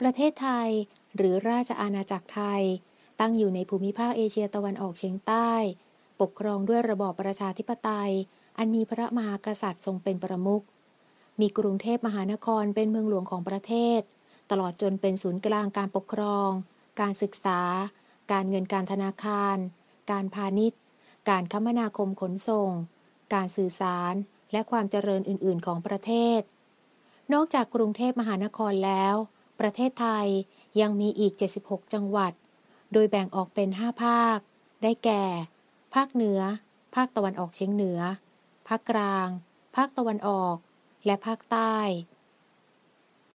ประเทศไทยหรือราชอาณาจักรไทยตั้งอยู่ในภูมิภาคเอเชียตะวันออกเฉียงใต้ปกครองด้วยระบอบประชาธิปไตยอันมีพระมหากษัตริย์ทรงเป็นประมุขมีกรุงเทพมหานครเป็นเมืองหลวงของประเทศตลอดจนเป็นศูนย์กลางการปกครองการศึกษาการเงินการธนาคารการพาณิชย์การคมนาคมขนส่งการสื่อสารและความเจริญอื่นๆของประเทศนอกจากกรุงเทพมหานครแล้วประเทศไทยยังมีอีก76จังหวัดโดยแบ่งออกเป็น5ภาคได้แก่ภาคเหนือภาคตะวันออกเฉียงเหนือภาคกลางภาคตะวันออกและภาคใต้